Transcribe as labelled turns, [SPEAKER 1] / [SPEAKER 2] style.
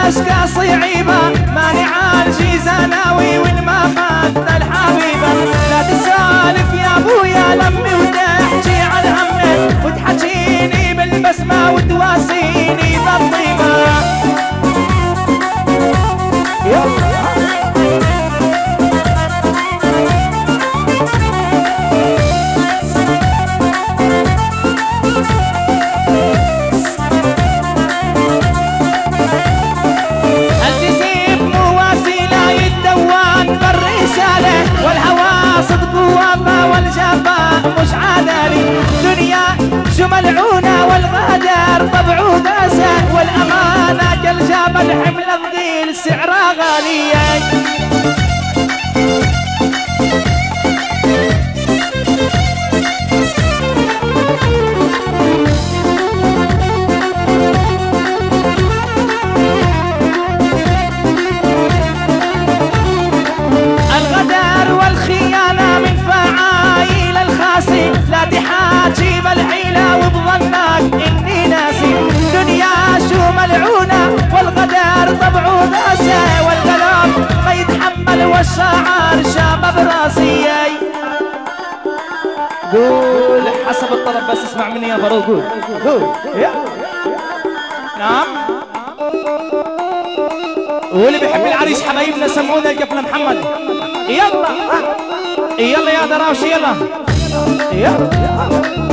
[SPEAKER 1] اشكى صعيبه مانع الجيزاناوي والمفات الحبيبه. لا تسالف يا ابويا لمي وتحكي عن همك وتحكيني بالبسمه وتواسيني بالطيبه. والهوى صدق ووفا والجفاء مش عدالي. دنيا شو ملعونة والغدر طبعه داسة والأمانة كالجبل حمل الضيل سعرها غالية. لا تحاكي بالحيلة وبظنك اني ناسي. دنيا شو ملعونة والغدر طبعه داسة والقلب ما يتحمل والشعر شاب براسي. قول حسب الطلب بس اسمع مني يا فاروق. قول نعم. واللي بيحب العريس حبايبنا سمونا القفل محمد. يلا يلا يا دراوشي يلا.